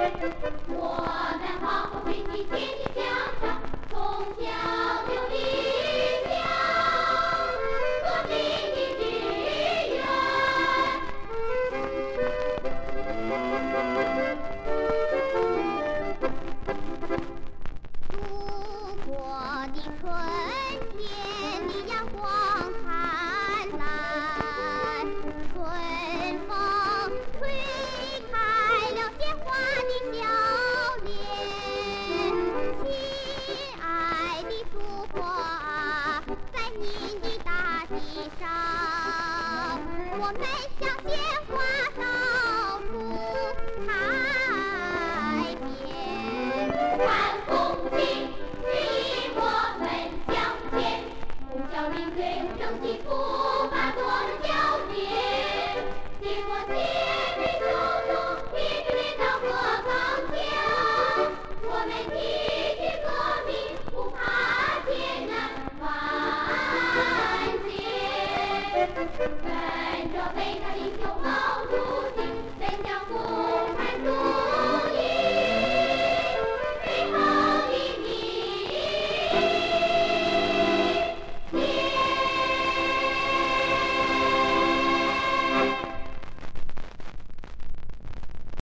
我们黄河汇集天地向上，从小就立下革命的志愿。祖国的春天的阳光灿烂，春风吹开了鲜花的笑脸。亲爱的祖国啊，在您的大地上，我们像鲜花到处开遍。看红旗，指引我们向前，不叫民粹用正气出发做了交接。经过千里匆匆，一直练到河坊乡，我们继续革命，不怕艰难，万劫。